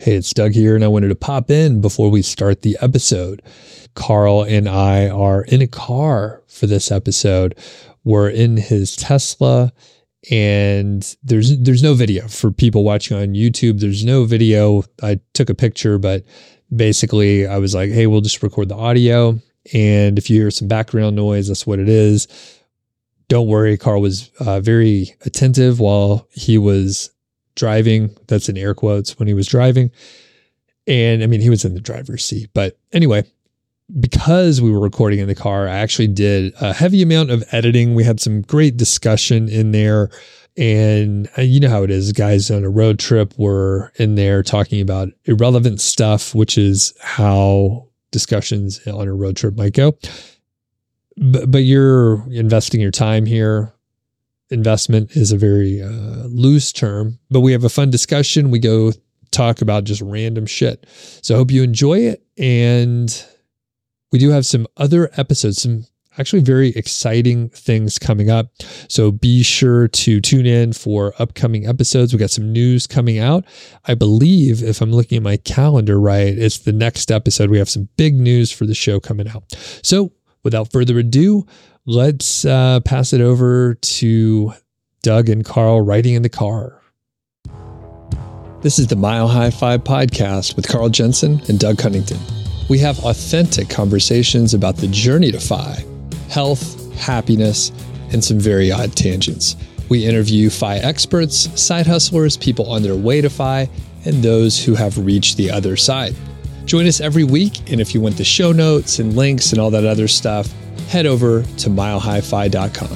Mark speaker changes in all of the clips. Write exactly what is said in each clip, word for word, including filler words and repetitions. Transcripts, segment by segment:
Speaker 1: Hey, it's Doug here, and I wanted to pop in before we start the episode. Carl and I are in a car for this episode. We're in his Tesla, and there's there's no video for people watching on YouTube. There's no video. I took a picture, but basically I was like, hey, we'll just record the audio. And if you hear some background noise, that's what it is. Don't worry. Carl was uh, very attentive while he was driving. That's in air quotes, when he was driving. And I mean, he was in the driver's seat. But anyway, because we were recording in the car, I actually did a heavy amount of editing. We had some great discussion in there. And uh, you know how it is, guys on a road trip, we're in there talking about irrelevant stuff, which is how discussions on a road trip might go. But, but you're investing your time here. Investment is a very uh, loose term, but we have a fun discussion. We go talk about just random shit. So I hope you enjoy it. And we do have some other episodes, some actually very exciting things coming up. So be sure to tune in for upcoming episodes. We got some news coming out. I believe, if I'm looking at my calendar right, it's the next episode. We have some big news for the show coming out. So without further ado, let's uh, pass it over to Doug and Carl riding in the car. This is the Mile High Five podcast with Carl Jensen and Doug Cunnington. We have authentic conversations about the journey to Fi, health, happiness, and some very odd tangents. We interview Fi experts, side hustlers, people on their way to Fi, and those who have reached the other side. Join us every week, and if you want the show notes and links and all that other stuff, head over to mile high fi dot com.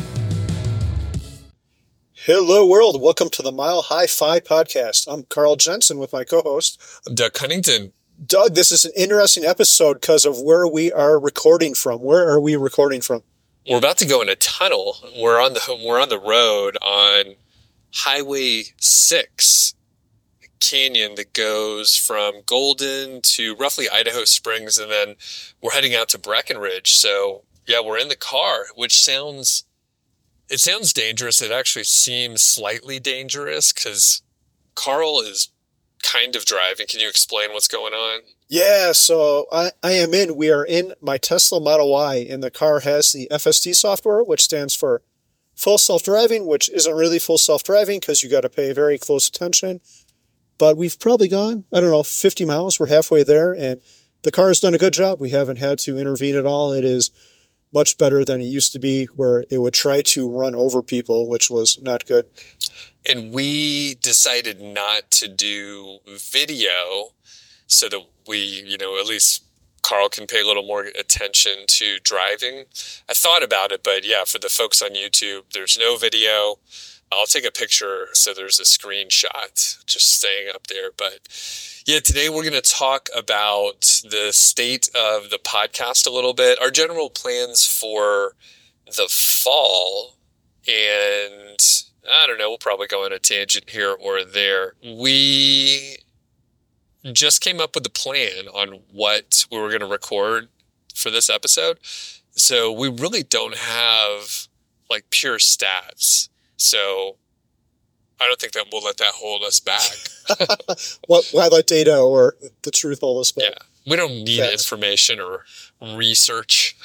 Speaker 2: Hello, world. Welcome to the Mile High Fi podcast. I'm Carl Jensen with my co-host.
Speaker 3: I'm Doug Cunnington.
Speaker 2: Doug, this is an interesting episode because of where we are recording from. Where are we recording from?
Speaker 3: We're about to go in a tunnel. We're on the we're on the road on Highway six, a canyon that goes from Golden to roughly Idaho Springs, and then we're heading out to Breckenridge. So yeah, we're in the car, which sounds, it sounds dangerous. It actually seems slightly dangerous because Carl is kind of driving. Can you explain what's going on?
Speaker 2: Yeah, so I, I am in, we are in my Tesla Model Y, and the car has the F S D software, which stands for full self-driving, which isn't really full self-driving because you got to pay very close attention. But we've probably gone, I don't know, fifty miles. We're halfway there, and the car has done a good job. We haven't had to intervene at all. It is much better than it used to be, where it would try to run over people, which was not good.
Speaker 3: And we decided not to do video so that we, you know, at least Carl can pay a little more attention to driving. I thought about it, but yeah, for the folks on YouTube, there's no video. I'll take a picture so there's a screenshot just staying up there. But yeah, today we're going to talk about the state of the podcast a little bit, our general plans for the fall, and I don't know, we'll probably go on a tangent here or there. We just came up with a plan on what we were going to record for this episode. So we really don't have like pure stats. So I don't think that we'll let that hold us back.
Speaker 2: What, why let data or the truth hold us back?
Speaker 3: Yeah, we don't need yeah. information or research.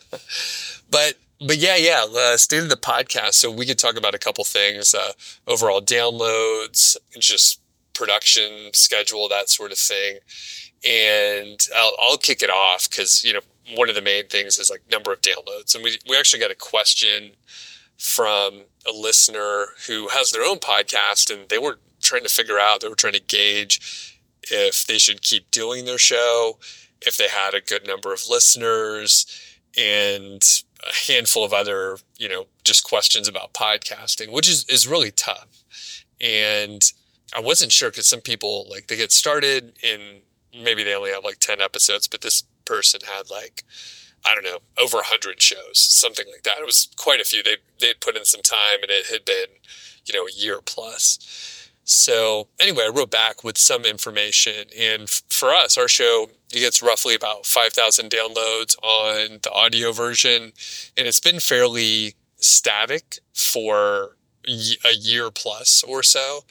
Speaker 3: but but yeah, yeah, uh, state of the podcast. So we could talk about a couple things, uh, overall downloads, just production schedule, that sort of thing. And I'll, I'll kick it off because, you know, one of the main things is like number of downloads. And we, we actually got a question from a listener who has their own podcast, and they were trying to figure out, they were trying to gauge if they should keep doing their show, if they had a good number of listeners, and a handful of other, you know, just questions about podcasting, which is, is really tough. And I wasn't sure because some people, like, they get started and maybe they only have like ten episodes, but this person had like, I don't know, over a hundred shows, something like that. It was quite a few. They they'd put in some time, and it had been, you know, a year plus. So anyway, I wrote back with some information, and f- for us, our show, it gets roughly about five thousand downloads on the audio version, and it's been fairly static for y- a year plus or so.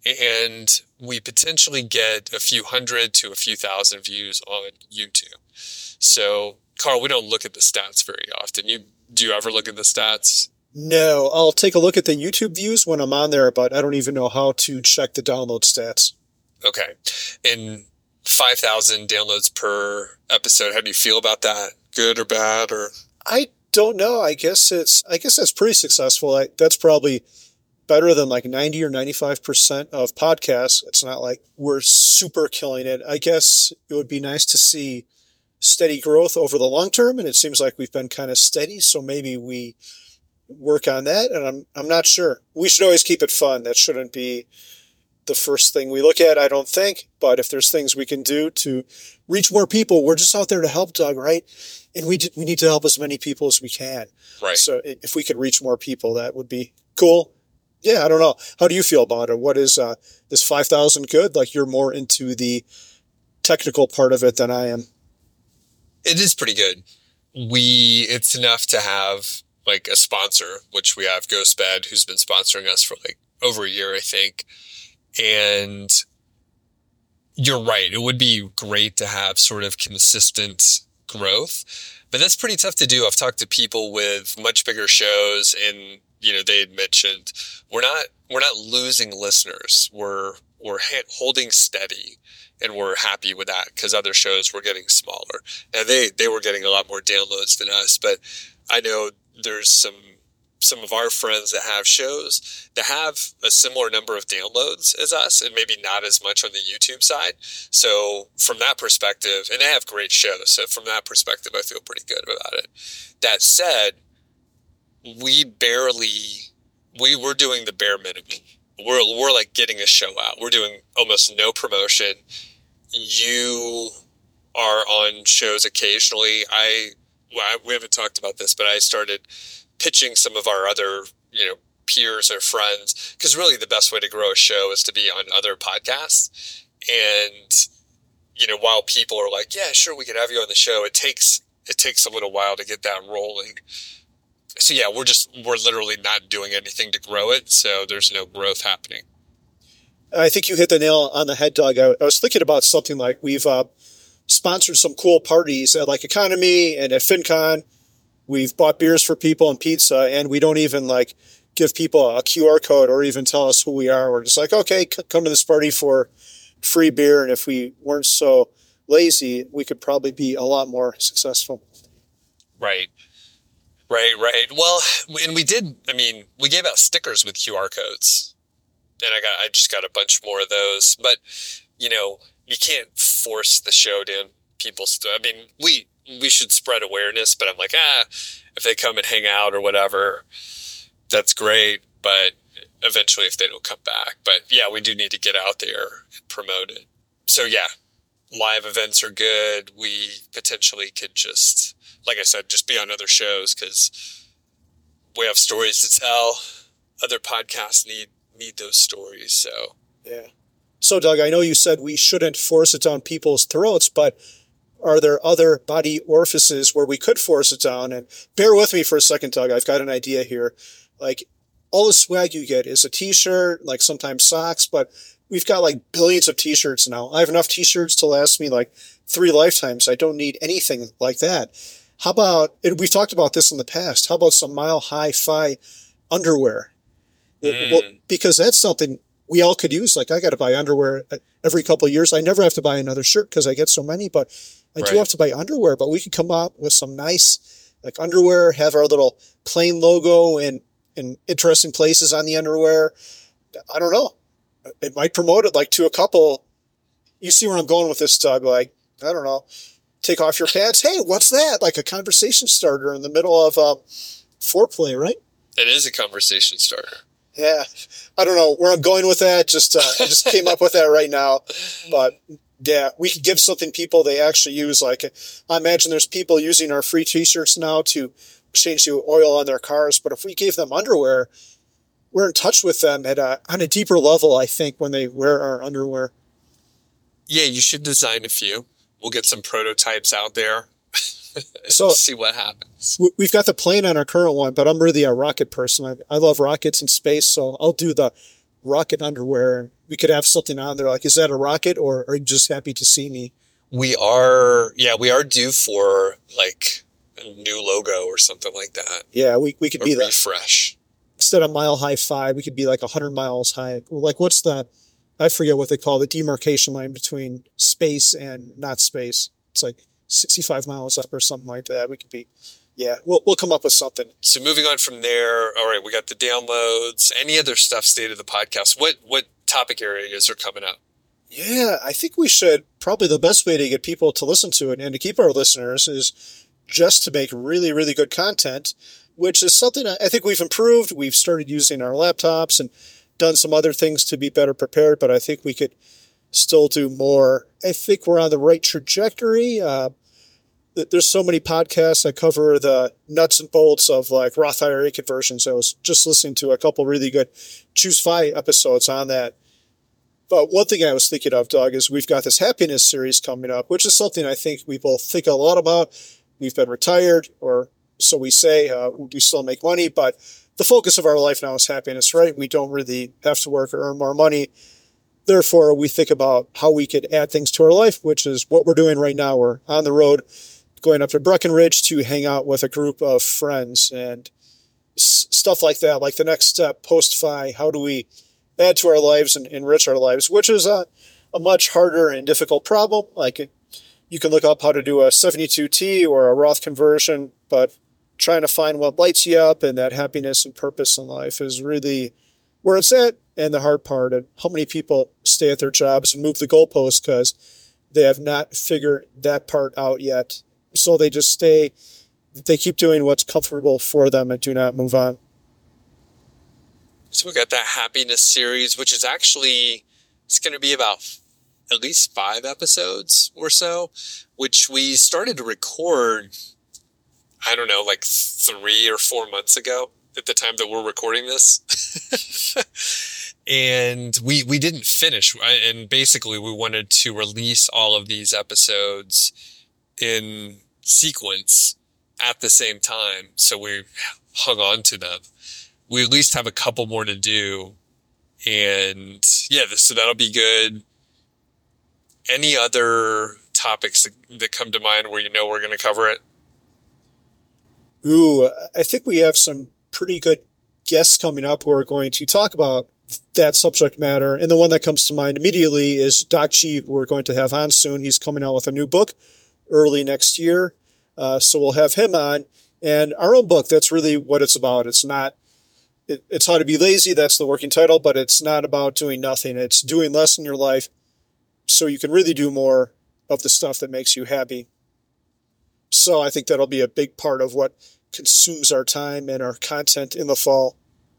Speaker 3: and we potentially get a few hundred to a few thousand views on YouTube. So, Carl, we don't look at the stats very often. You do you ever look at the stats?
Speaker 2: No, I'll take a look at the YouTube views when I'm on there, but I don't even know how to check the download stats.
Speaker 3: Okay. And five thousand downloads per episode. How do you feel about that? Good or bad? Or
Speaker 2: I don't know. I guess it's, I guess that's pretty successful. I, that's probably better than like ninety or ninety-five percent of podcasts. It's not like we're super killing it. I guess it would be nice to see steady growth over the long term. And it seems like we've been kind of steady. So maybe we work on that. And I'm, I'm not sure. We should always keep it fun. That shouldn't be the first thing we look at, I don't think. But if there's things we can do to reach more people, we're just out there to help, Doug, right? And we, we need to help as many people as we can.
Speaker 3: Right.
Speaker 2: So if we could reach more people, that would be cool. Yeah, I don't know. How do you feel about it? What is, uh, is five thousand good? Like you're more into the technical part of it than I am.
Speaker 3: It is pretty good. We, it's enough to have like a sponsor, which we have GhostBed, who's been sponsoring us for like over a year, I think. And you're right. It would be great to have sort of consistent growth, but that's pretty tough to do. I've talked to people with much bigger shows and, you know, they had mentioned we're not, we're not losing listeners. We're, we're ha- holding steady and we're happy with that because other shows were getting smaller and they, they were getting a lot more downloads than us. But I know there's some, some of our friends that have shows that have a similar number of downloads as us and maybe not as much on the YouTube side. So from that perspective, and they have great shows. So from that perspective, I feel pretty good about it. That said, we barely, we were doing the bare minimum. We're, we're like getting a show out. We're doing almost no promotion. You are on shows occasionally. I, well, I we haven't talked about this, but I started pitching some of our other, you know, peers or friends, because really the best way to grow a show is to be on other podcasts. And, you know, while people are like, yeah, sure, we could have you on the show, it takes, it takes a little while to get that rolling. So yeah, we're just, we're literally not doing anything to grow it. So there's no growth happening.
Speaker 2: I think you hit the nail on the head, Doug. I, I was thinking about something like we've uh, sponsored some cool parties at like Economy and at FinCon. We've bought beers for people and pizza, and we don't even like give people a Q R code or even tell us who we are. We're just like, okay, c- come to this party for free beer. And if we weren't so lazy, we could probably be a lot more successful.
Speaker 3: Right. Right, right. Well, and we did, I mean, we gave out stickers with Q R codes. And I got, I just got a bunch more of those. But, you know, you can't force the show down people's, I mean, we, we should spread awareness, but I'm like, ah, if they come and hang out or whatever, that's great. But eventually if they don't come back, but yeah, we do need to get out there and promote it. So yeah, live events are good. We potentially could just, like I said, just be on other shows because we have stories to tell. Other podcasts need, need those stories. So,
Speaker 2: yeah. So Doug, I know you said we shouldn't force it down people's throats, but are there other body orifices where we could force it down? And bear with me for a second, Doug. I've got an idea here. Like all the swag you get is a t-shirt, like sometimes socks, but we've got like billions of t-shirts now. I have enough t-shirts to last me like three lifetimes. I don't need anything like that. How about, and we've talked about this in the past, how about some Mile High Fi underwear? Mm. Well, because that's something we all could use. Like I got to buy underwear every couple of years. I never have to buy another shirt because I get so many, but I right. do have to buy underwear. But we could come up with some nice like underwear, have our little plain logo and in interesting places on the underwear. I don't know. It might promote it like to a couple. You see where I'm going with this, Doug. Like, I don't know. Take off your pants. Hey, what's that? Like a conversation starter in the middle of uh, foreplay, right?
Speaker 3: It is a conversation starter.
Speaker 2: Yeah. I don't know where I'm going with that. Just, uh, I just came up with that right now. But yeah, we could give something people they actually use. Like, I imagine there's people using our free t-shirts now to change the oil on their cars. But if we gave them underwear, we're in touch with them at a, on a deeper level, I think, when they wear our underwear.
Speaker 3: Yeah, you should design a few. We'll get some prototypes out there.
Speaker 2: So
Speaker 3: see what happens.
Speaker 2: We've got the plane on our current one, but I'm really a rocket person. I, I love rockets and space, so I'll do the rocket underwear. We could have something on there like, is that a rocket, or are you just happy to see me?
Speaker 3: We are, yeah, we are due for like a new logo or something like that.
Speaker 2: Yeah, we, we could
Speaker 3: a
Speaker 2: be the
Speaker 3: refresh.
Speaker 2: Instead of mile high five, we could be like one hundred miles high. Like, what's the, I forget what they call the demarcation line between space and not space. It's like sixty-five miles up or something like that. We could be, yeah, we'll, we'll come up with something.
Speaker 3: So moving on from there, all right, we got the downloads, any other stuff state of the podcast. What, what topic areas are coming up?
Speaker 2: Yeah, I think we should, probably the best way to get people to listen to it and to keep our listeners is just to make really, really good content, which is something I think we've improved. We've started using our laptops and done some other things to be better prepared, but I think we could still do more. I think we're on the right trajectory. Uh, there's so many podcasts that cover the nuts and bolts of like Roth I R A conversions. I was just listening to a couple really good Choose F I episodes on that. But one thing I was thinking of, Doug, is we've got this happiness series coming up, which is something I think we both think a lot about. We've been retired, or so we say. Uh, we still make money, but the focus of our life now is happiness, right? We don't really have to work or earn more money. Therefore, we think about how we could add things to our life, which is what we're doing right now. We're on the road going up to Breckenridge to hang out with a group of friends and s- stuff like that. Like the next step, post-F I, how do we add to our lives and enrich our lives, which is a, a much harder and difficult problem. Like it, you can look up how to do a seventy-two T or a Roth conversion, but trying to find what lights you up and that happiness and purpose in life is really where it's at. And the hard part, and how many people stay at their jobs and move the goalposts because they have not figured that part out yet. So they just stay, they keep doing what's comfortable for them and do not move on.
Speaker 3: So we got that happiness series, which is actually, it's going to be about at least five episodes or so, which we started to record, I don't know, like three or four months ago at the time that we're recording this. And we, we didn't finish. And basically we wanted to release all of these episodes in sequence at the same time. So we hung on to them. We at least have a couple more to do. And yeah, so that'll be good. Any other topics that, that come to mind where you know we're going to cover it?
Speaker 2: Ooh, I think we have some pretty good guests coming up who are going to talk about that subject matter. And the one that comes to mind immediately is Doc G. We're going to have on soon. He's coming out with a new book early next year. Uh, so we'll have him on. And our own book, that's really what it's about. It's not, it, it's How to Be Lazy. That's the working title, but it's not about doing nothing. It's doing less in your life so you can really do more of the stuff that makes you happy. So I think that'll be a big part of what consumes our time and our content in the fall.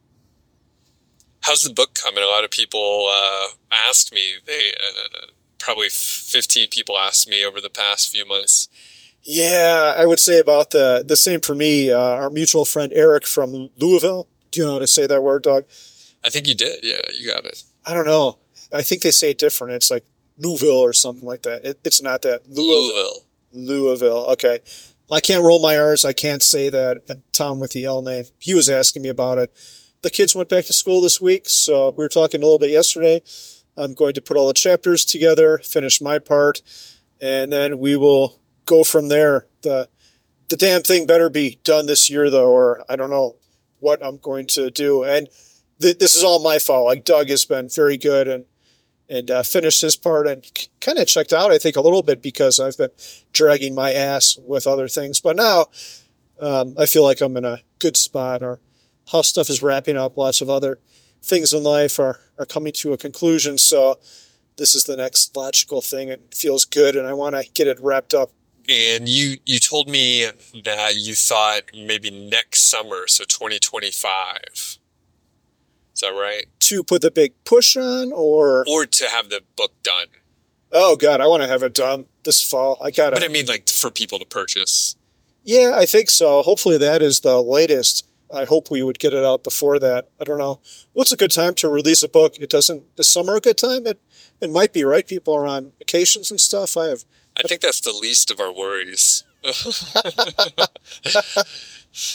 Speaker 3: How's the book coming? A lot of people uh, asked me. They uh, probably fifteen people asked me over the past few months.
Speaker 2: Yeah, I would say about the the same for me. Uh, our mutual friend Eric from Louisville. Do you know how to say that word, Doug?
Speaker 3: I think you did. Yeah, you got it.
Speaker 2: I don't know. I think they say it different. It's like Louisville or something like that. It, it's not that.
Speaker 3: Louisville.
Speaker 2: Louisville. Okay. I can't roll my R's. I can't say that. Tom with the L name. He was asking me about it. The kids went back to school this week, so we were talking a little bit yesterday. I'm going to put all the chapters together, finish my part, and then we will go from there. The the damn thing better be done this year, though, or I don't know what I'm going to do. And th- this is all my fault. Like Doug has been very good and and uh, finished his part and c- kind of checked out, I think, a little bit because I've been dragging my ass with other things. But now um, I feel like I'm in a good spot, or how stuff is wrapping up. Lots of other things in life are, are coming to a conclusion. So this is the next logical thing. It feels good, and I want to get it wrapped up.
Speaker 3: And you, you told me that you thought maybe next summer, so twenty twenty-five. Is that right?
Speaker 2: To put the big push on, or
Speaker 3: or to have the book done?
Speaker 2: Oh God, I want to have it done this fall. I gotta.
Speaker 3: But I mean, like for people to purchase.
Speaker 2: Yeah, I think so. Hopefully that is the latest. I hope we would get it out before that. I don't know. What's a good time to release a book? It doesn't. Is summer a good time? It it might be, right? People are on vacations and stuff. I have.
Speaker 3: I think that's the least of our worries.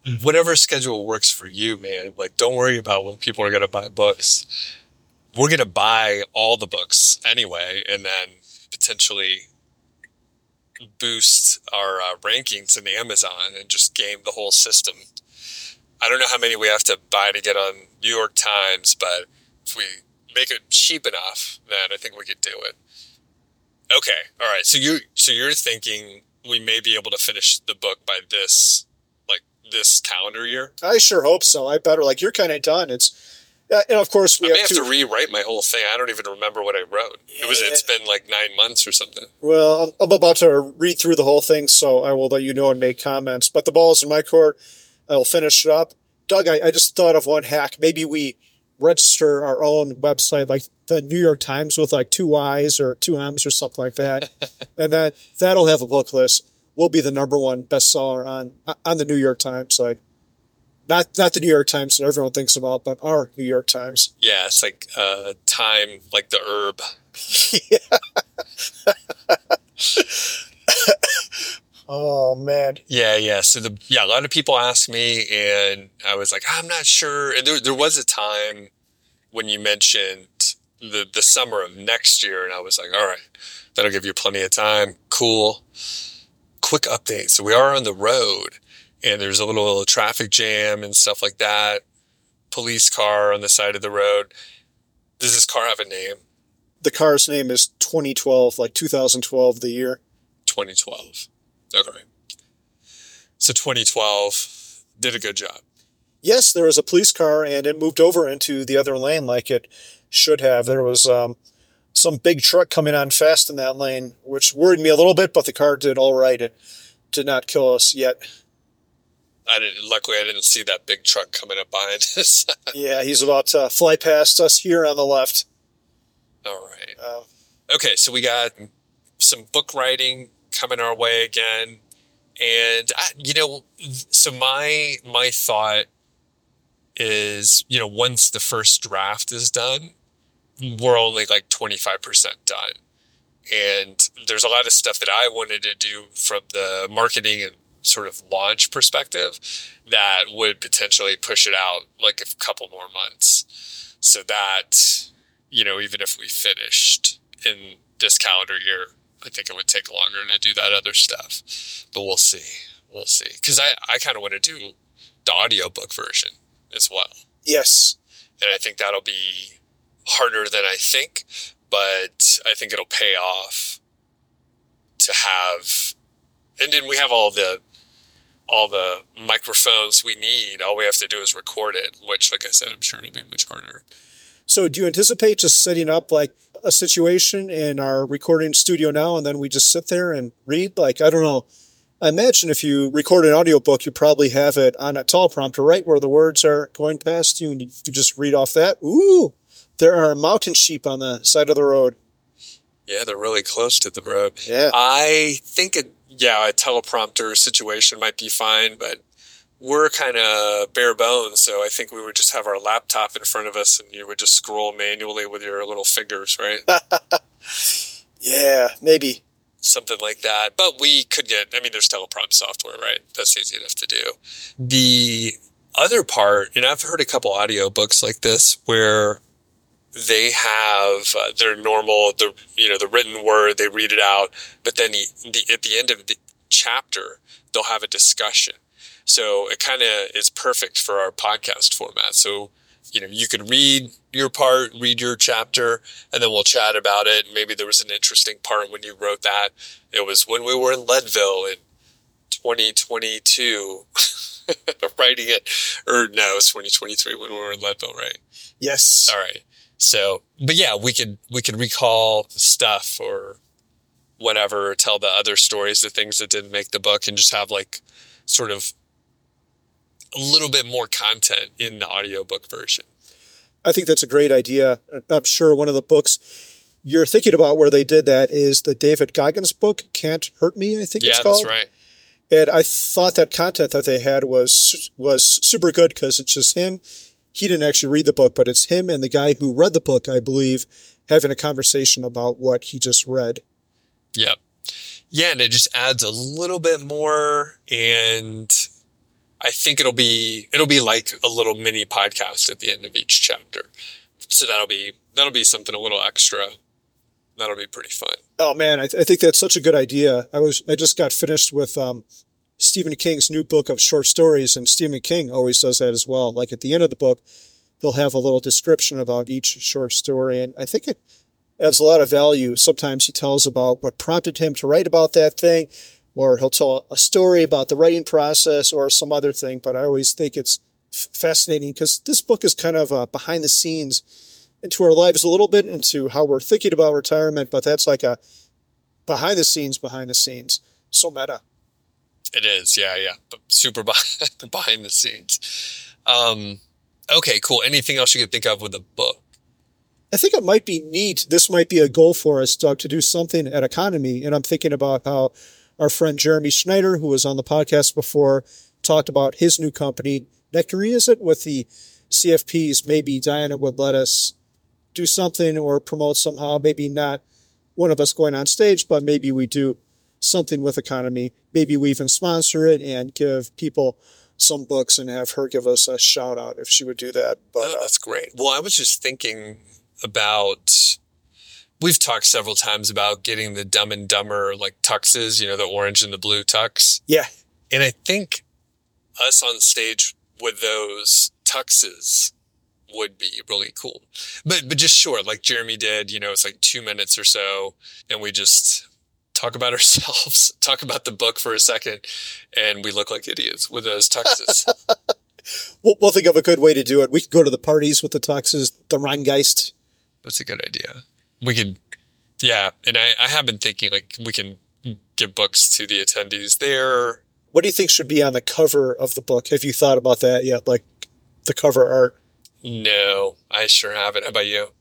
Speaker 3: whatever schedule works for you, man. Like, don't worry about when people are going to buy books. We're going to buy all the books anyway, and then potentially boost our uh, rankings in Amazon and just game the whole system. I don't know how many we have to buy to get on New York Times, but if we make it cheap enough, then I think we could do it. Okay. All right. So you, so you're thinking we may be able to finish the book by this, like this calendar year?
Speaker 2: I sure hope so. I better. Like, you're kind of done. It's, uh, and of course we
Speaker 3: I may
Speaker 2: have,
Speaker 3: have
Speaker 2: to,
Speaker 3: to rewrite my whole thing. I don't even remember what I wrote. Yeah. It was, it's been like nine months or something.
Speaker 2: Well, I'm about to read through the whole thing, so I will let you know and make comments, but the ball is in my court. I'll finish it up. Doug, I, I just thought of one hack. Maybe we register our own website, like the New York Times, with like two Y's or two M's or something like that. And then that'll have a book list. We'll be the number one bestseller on on the New York Times. Like, not not the New York Times that everyone thinks about, but our New York Times.
Speaker 3: Yeah, it's like uh, time, like the herb.
Speaker 2: Oh, man.
Speaker 3: Yeah, yeah. So the yeah, a lot of people ask me, and I was like, I'm not sure. And there there was a time when you mentioned the the summer of next year, and I was like, all right, that'll give you plenty of time. Cool. Quick update. So we are on the road, and there's a little traffic jam and stuff like that. Police car on the side of the road. Does this car have a name?
Speaker 2: The car's name is twenty twelve, like two thousand twelve, the year.
Speaker 3: twenty twelve. Okay. So twenty twelve did a good job.
Speaker 2: Yes, there was a police car, and it moved over into the other lane like it should have. There was um, some big truck coming on fast in that lane, which worried me a little bit, but the car did all right. It did not kill us yet.
Speaker 3: I didn't. Luckily, I didn't see that big truck coming up behind us.
Speaker 2: Yeah, he's about to fly past us here on the left.
Speaker 3: All right.
Speaker 2: Uh,
Speaker 3: okay, so we got some book writing coming our way again, and I, you know, so my my thought is, you know, once the first draft is done, we're only like twenty-five percent done, and there's a lot of stuff that I wanted to do from the marketing and sort of launch perspective that would potentially push it out like a couple more months, so that, you know, even if we finished in this calendar year, I think it would take longer to do that other stuff, but we'll see. We'll see. Because I, I kind of want to do the audiobook version as well.
Speaker 2: yes.
Speaker 3: And I think that'll be harder than I think, but I think it'll pay off to have, and then we have all the, all the microphones we need. All we have to do is record it, which, like I said, I'm sure it'll be much harder.
Speaker 2: So do you anticipate just setting up like a situation in our recording studio now, and then we just sit there and read? Like, I don't know. I imagine if you record an audiobook, you probably have it on a teleprompter, right, where the words are going past you, and you, you just read off that. Ooh, there are mountain sheep on the side of the road.
Speaker 3: Yeah, they're really close to the road.
Speaker 2: Yeah.
Speaker 3: I think, it, yeah, a teleprompter situation might be fine, but we're kind of bare bones, so I think we would just have our laptop in front of us, and you would just scroll manually with your little fingers, right?
Speaker 2: Yeah, maybe.
Speaker 3: Something like that. But we could get, I mean, there's teleprompt software, right? That's easy enough to do. The other part, and I've heard a couple audiobooks like this where they have uh, their normal, the you know, the written word, they read it out, but then the, the, at the end of the chapter, they'll have a discussion. So it kind of is perfect for our podcast format. So, you know, you could read your part, read your chapter, and then we'll chat about it. Maybe there was an interesting part when you wrote that. It was when we were in Leadville in twenty twenty-two, writing it. Or no, it was twenty twenty-three when we were in Leadville, right?
Speaker 2: Yes.
Speaker 3: All right. So, but yeah, we could, we could recall stuff or whatever, or tell the other stories, the things that didn't make the book, and just have like sort of a little bit more content in the audiobook version.
Speaker 2: I think that's a great idea. I'm sure one of the books you're thinking about where they did that is the David Goggins book, Can't Hurt Me, I think
Speaker 3: yeah,
Speaker 2: it's called.
Speaker 3: Yeah, that's right.
Speaker 2: And I thought that content that they had was was super good because it's just him. He didn't actually read the book, but it's him and the guy who read the book, I believe, having a conversation about what he just read.
Speaker 3: Yep. Yeah, and it just adds a little bit more, and I think it'll be it'll be like a little mini podcast at the end of each chapter. So that'll be that'll be something a little extra. That'll be pretty fun.
Speaker 2: Oh man, I, th- I think that's such a good idea. I was I just got finished with um, Stephen King's new book of short stories, and Stephen King always does that as well. Like at the end of the book, they'll have a little description about each short story, and I think it adds a lot of value. Sometimes he tells about what prompted him to write about that thing, or he'll tell a story about the writing process or some other thing. But I always think it's f- fascinating because this book is kind of uh, behind the scenes into our lives a little bit, into how we're thinking about retirement, but that's like a behind the scenes, behind the scenes. So meta.
Speaker 3: It is, yeah, yeah. Super behind the scenes. Um, okay, cool. Anything else you could think of with the book?
Speaker 2: I think it might be neat. This might be a goal for us, Doug, to do something at Economy. And I'm thinking about how our friend Jeremy Schneider, who was on the podcast before, talked about his new company, Nectarine, is it, with the C F Ps. Maybe Diana would let us do something or promote somehow. Maybe not one of us going on stage, but maybe we do something with Economy. Maybe we even sponsor it and give people some books and have her give us a shout out if she would do that. But
Speaker 3: oh, that's great. Well, I was just thinking about, we've talked several times about getting the Dumb and Dumber like tuxes, you know, the orange and the blue tux.
Speaker 2: Yeah.
Speaker 3: And I think us on stage with those tuxes would be really cool. But but just short, like Jeremy did, you know, it's like two minutes or so, and we just talk about ourselves, talk about the book for a second, and we look like idiots with those tuxes.
Speaker 2: we'll, we'll think of a good way to do it. We could go to the parties with the tuxes, the Rheingeist.
Speaker 3: That's a good idea. We could, yeah, and I, I have been thinking, like, we can give books to the attendees there.
Speaker 2: What do you think should be on the cover of the book? Have you thought about that yet? Like the cover art?
Speaker 3: No, I sure haven't. How about you?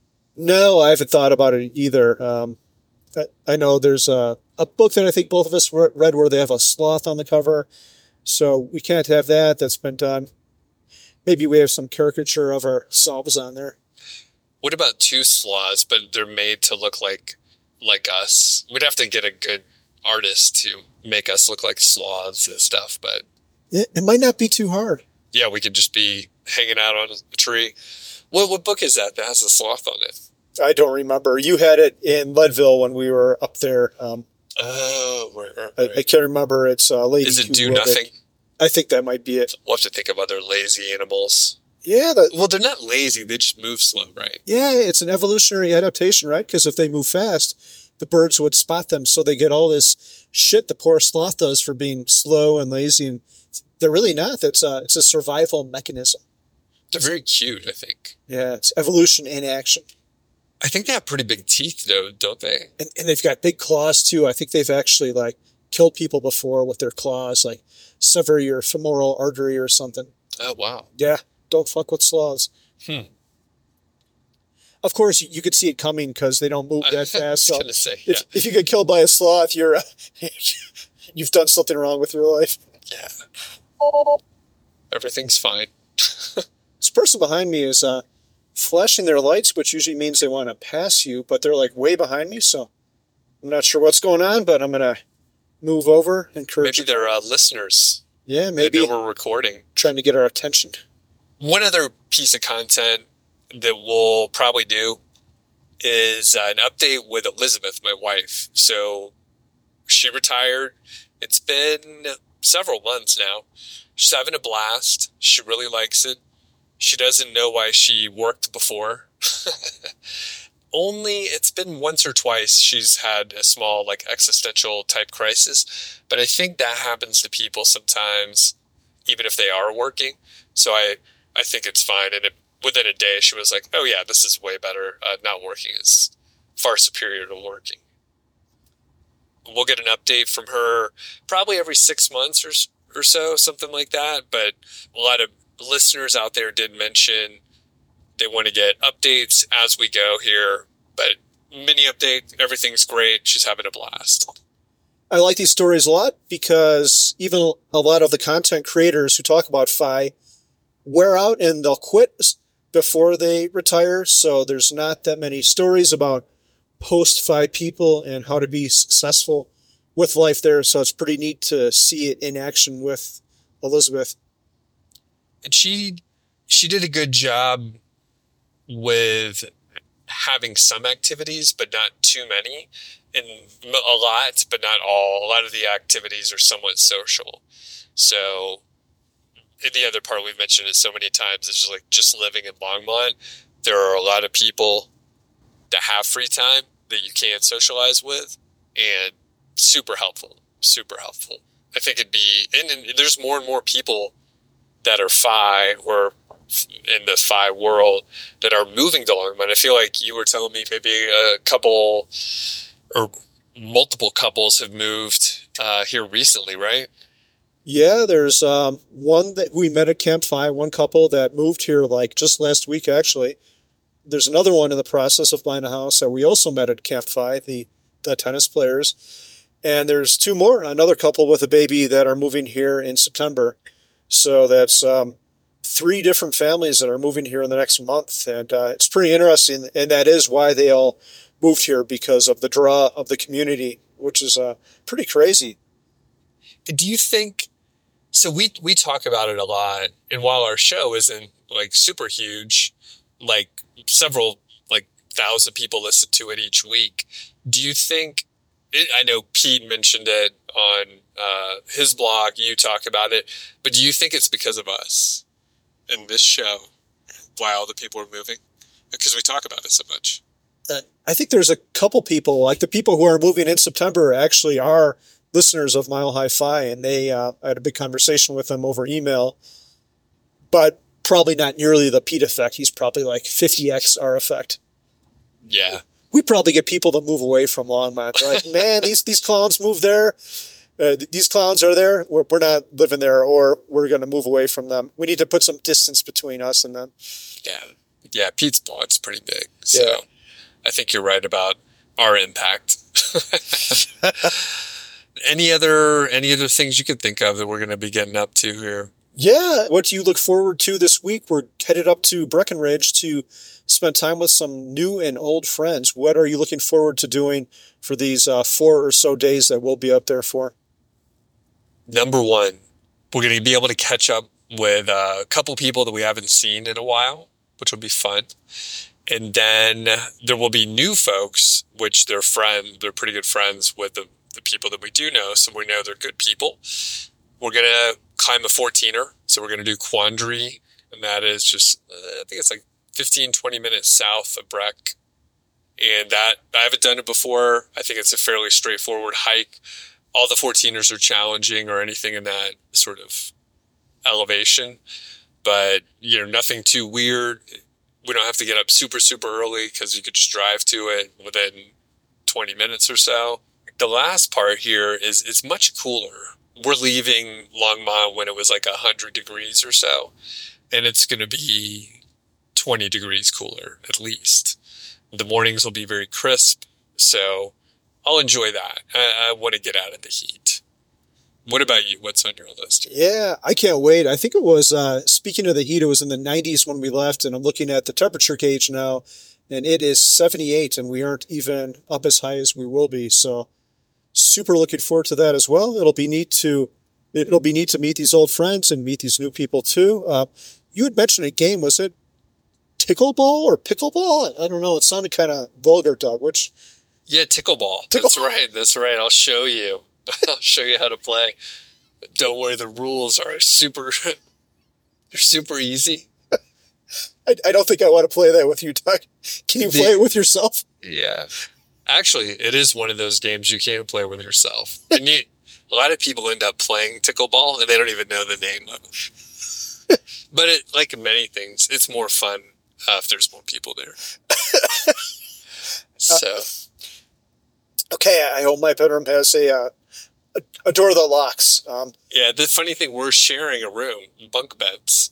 Speaker 2: No, I haven't thought about it either. Um, I, I know there's a, a book that I think both of us read where they have a sloth on the cover. So we can't have that. That's been done. Maybe we have some caricature of ourselves on there.
Speaker 3: What about two sloths, but they're made to look like like us? We'd have to get a good artist to make us look like sloths and stuff, but
Speaker 2: it, it might not be too hard.
Speaker 3: Yeah, we could just be hanging out on a tree. What what book is that that has a sloth on it?
Speaker 2: I don't remember. You had it in Leadville when we were up there. Um,
Speaker 3: oh, right, right, right.
Speaker 2: I, I can't remember. It's a lady.
Speaker 3: Is it
Speaker 2: who
Speaker 3: Do
Speaker 2: wrote
Speaker 3: Nothing?
Speaker 2: It. I think that might be it.
Speaker 3: We'll have to think of other lazy animals.
Speaker 2: Yeah. That,
Speaker 3: well, they're not lazy. They just move slow, right?
Speaker 2: Yeah, it's an evolutionary adaptation, right? Because if they move fast, the birds would spot them. So they get all this shit the poor sloth does for being slow and lazy. And they're really not. It's a, it's a survival mechanism.
Speaker 3: They're very cute, I think.
Speaker 2: Yeah, it's evolution in action.
Speaker 3: I think they have pretty big teeth, though, don't they?
Speaker 2: And, and they've got big claws, too. I think they've actually, like, killed people before with their claws, like sever your femoral artery or something.
Speaker 3: Oh, wow.
Speaker 2: Yeah, don't fuck with sloths.
Speaker 3: Hmm.
Speaker 2: Of course, you, you could see it coming because they don't move that fast.
Speaker 3: I was
Speaker 2: so
Speaker 3: gonna say, yeah.
Speaker 2: if, if you get killed by a sloth, you're uh, you've done something wrong with your life.
Speaker 3: Yeah. Everything's fine.
Speaker 2: This person behind me is uh, flashing their lights, which usually means they want to pass you, but they're like way behind me, so I'm not sure what's going on, but I'm going to move over. Encourage
Speaker 3: Maybe they're uh, listeners.
Speaker 2: Yeah, maybe.
Speaker 3: Maybe we're recording.
Speaker 2: Trying to get our attention.
Speaker 3: One other piece of content that we'll probably do is uh, an update with Elizabeth, my wife. So she retired. It's been several months now. She's having a blast. She really likes it. She doesn't know why she worked before. Only it's been once or twice she's had a small like existential type crisis. But I think that happens to people sometimes, even if they are working. So I, I think it's fine. And it, within a day, she was like, oh yeah, this is way better. Uh, not working is far superior to working. We'll get an update from her probably every six months or, or so, something like that. But a lot of listeners out there did mention they want to get updates as we go here. But mini update, everything's great. She's having a blast.
Speaker 2: I like these stories a lot because even a lot of the content creators who talk about F I wear out and they'll quit before they retire. So there's not that many stories about post-F I people and how to be successful with life there. So it's pretty neat to see it in action with Elizabeth.
Speaker 3: And she she did a good job with having some activities, but not too many. And a lot, but not all. A lot of the activities are somewhat social. So, and the other part we've mentioned it so many times is just like just living in Longmont. There are a lot of people that have free time that you can socialize with, and super helpful, super helpful. I think it'd be, and, and there's more and more people that are Phi or in the Phi world that are moving to Longmont. I feel like you were telling me maybe a couple or multiple couples have moved uh, here recently, right?
Speaker 2: Yeah, there's um, one that we met at Camp Phi, one couple that moved here like just last week, actually. There's another one in the process of buying a house that we also met at Camp Phi, the, the tennis players. And there's two more, another couple with a baby that are moving here in September. So that's um, three different families that are moving here in the next month. And uh, it's pretty interesting. And that is why they all moved here, because of the draw of the community, which is uh, pretty crazy.
Speaker 3: Do you think, so we, we talk about it a lot. And while our show isn't like super huge, like several, like thousand people listen to it each week. Do you think, it, I know Pete mentioned it on uh, his blog, you talk about it, but do you think it's because of us and this show, why all the people are moving? Because we talk about it so much.
Speaker 2: Uh, I think there's a couple people, like the people who are moving in September actually are listeners of Mile High Phi, and they, uh, I had a big conversation with them over email, but probably not nearly the Pete effect. He's probably like fifty x our effect.
Speaker 3: Yeah.
Speaker 2: We probably get people to move away from Longmont. They're like, man, these, these clowns move there. Uh, these clowns are there. We're, we're not living there, or we're going to move away from them. We need to put some distance between us and them.
Speaker 3: Yeah. Yeah. Pete's blog's pretty big. So
Speaker 2: Yeah.
Speaker 3: I think you're right about our impact. Any other, any other things you could think of that we're going to be getting up to here?
Speaker 2: Yeah. What do you look forward to this week? We're headed up to Breckenridge to spend time with some new and old friends. What are you looking forward to doing for these uh, four or so days that we'll be up there for?
Speaker 3: Number one, we're going to be able to catch up with a couple people that we haven't seen in a while, which will be fun. And then there will be new folks, which they're friends, they're pretty good friends with the, the people that we do know. So we know they're good people. We're going to climb a fourteener. So we're going to do Quandary. And that is just, uh, I think it's like fifteen, twenty minutes south of Breck. And that, I haven't done it before. I think it's a fairly straightforward hike. All the fourteeners are challenging or anything in that sort of elevation. But, you know, nothing too weird. We don't have to get up super, super early because you could just drive to it within twenty minutes or so. The last part here is it's much cooler. We're leaving Longmont when it was like one hundred degrees or so, and it's going to be twenty degrees cooler at least. The mornings will be very crisp, so I'll enjoy that. I, I want to get out of the heat. What about you? What's on your list?
Speaker 2: Yeah, I can't wait. I think it was, uh, speaking of the heat, it was in the nineties when we left, and I'm looking at the temperature gauge now, and it is seventy-eight, and we aren't even up as high as we will be. So super looking forward to that as well. It'll be neat to, it'll be neat to meet these old friends and meet these new people too. Uh, you had mentioned a game, was it Tickleball or Pickleball? I don't know. It sounded kind of vulgar, Doug. Which?
Speaker 3: Yeah, Tickleball.
Speaker 2: Tickle-
Speaker 3: That's right. That's right. I'll show you. I'll show you how to play. But don't worry, the rules are super, they're super easy.
Speaker 2: I, I don't think I want to play that with you, Doug. Can you
Speaker 3: The-
Speaker 2: play it with yourself?
Speaker 3: Yeah. Actually, it is one of those games you can't play with yourself. And you, a lot of people end up playing Tickleball and they don't even know the name of it. But it, like many things, it's more fun uh, if there's more people there. So.
Speaker 2: Okay, I hope my bedroom has a uh, a, a door that locks. Um,
Speaker 3: Yeah, the funny thing, we're sharing a room, bunk beds.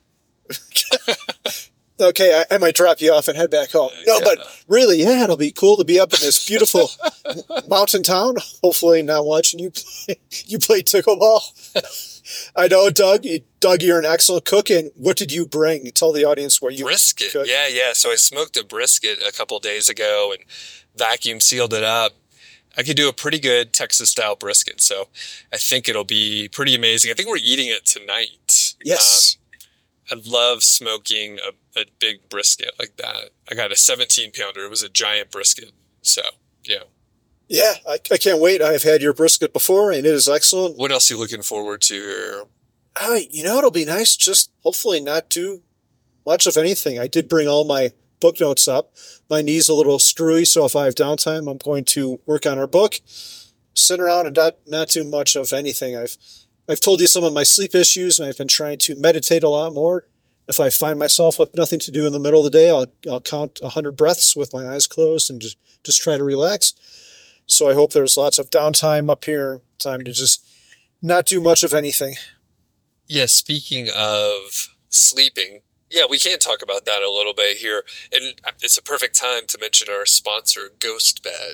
Speaker 2: okay, I, I might drop you off and head back home. No,
Speaker 3: Yeah.
Speaker 2: but really, yeah, it'll be cool to be up in this beautiful mountain town. Hopefully, not watching you play, you play Tickleball. I know, Doug. You, Doug, you're an excellent cook. And what did you bring? Tell the audience what you
Speaker 3: Brisket.
Speaker 2: cooked.
Speaker 3: Yeah, yeah. So I smoked a brisket a couple days ago and vacuum sealed it up. I could do a pretty good Texas style brisket. So I think it'll be pretty amazing. I think we're eating it tonight.
Speaker 2: Yes.
Speaker 3: Um, I love smoking a, a big brisket like that. I got a seventeen pounder. It was a giant brisket. So, yeah.
Speaker 2: Yeah, I, I can't wait. I've had your brisket before, and it is excellent.
Speaker 3: What else are you looking forward to here?
Speaker 2: Uh, you know, it'll be nice. Just hopefully not too much of anything. I did bring all my book notes up. My knee's a little screwy, so if I have downtime, I'm going to work on our book. Sit around and not, not too much of anything. I've I've told you some of my sleep issues, and I've been trying to meditate a lot more. If I find myself with nothing to do in the middle of the day, I'll I'll count one hundred breaths with my eyes closed and just, just try to relax. So I hope there's lots of downtime up here, time to just not do much of anything.
Speaker 3: Yeah, speaking of sleeping, yeah, we can talk about that a little bit here. And it's a perfect time to mention our sponsor, GhostBed.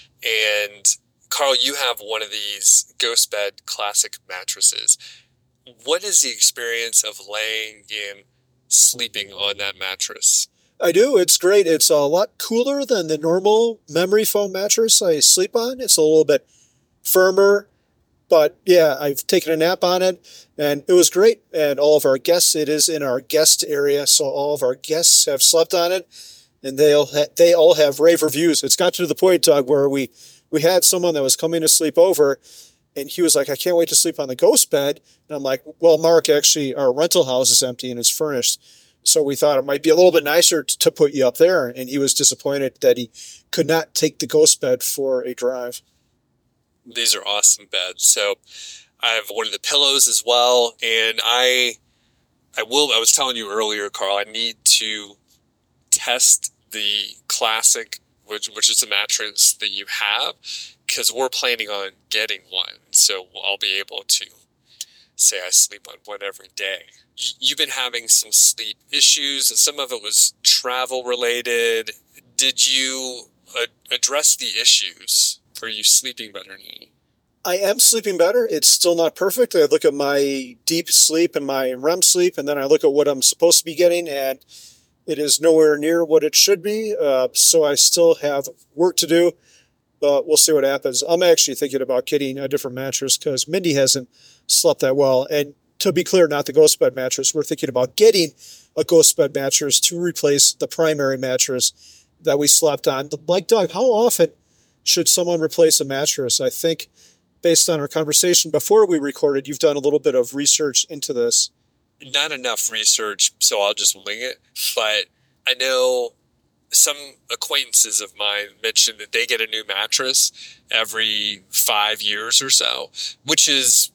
Speaker 3: And Carl, you have one of these GhostBed classic mattresses. What is the experience of laying and sleeping on that mattress?
Speaker 2: I do. It's great. It's a lot cooler than the normal memory foam mattress I sleep on. It's a little bit firmer. But yeah, I've taken a nap on it, and it was great. And all of our guests, it is in our guest area, so all of our guests have slept on it, and they all ha- they all have rave reviews. It's got to the point, Doug, where we we had someone that was coming to sleep over, and he was like, "I can't wait to sleep on the ghost bed." And I'm like, "Well, Mark, actually, our rental house is empty and it's furnished, so we thought it might be a little bit nicer t- to put you up there." And he was disappointed that he could not take the ghost bed for a drive.
Speaker 3: These are awesome beds. So I have one of the pillows as well. And I, I will, I was telling you earlier, Carl, I need to test the classic, which, which is the mattress that you have, because we're planning on getting one. So I'll be able to say I sleep on one every day. You've been having some sleep issues, and some of it was travel related. Did you uh, address the issues? Are you sleeping better now?
Speaker 2: I am sleeping better. It's still not perfect. I look at my deep sleep and my R E M sleep, and then I look at what I'm supposed to be getting, and it is nowhere near what it should be. Uh, so I still have work to do, but we'll see what happens. I'm actually thinking about getting a different mattress because Mindy hasn't slept that well. And to be clear, not the ghost bed mattress. We're thinking about getting a ghost bed mattress to replace the primary mattress that we slept on. Like, Doug, how often should someone replace a mattress? I think based on our conversation before we recorded, you've done a little bit of research into this.
Speaker 3: Not enough research, so I'll just wing it. But I know some acquaintances of mine mentioned that they get a new mattress every five years or so, which is